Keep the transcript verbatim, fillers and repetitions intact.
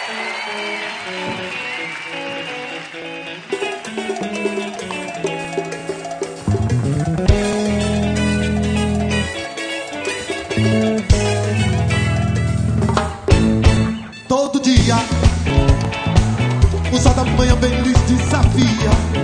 Todo dia o sol da manhã vem lhes desafia.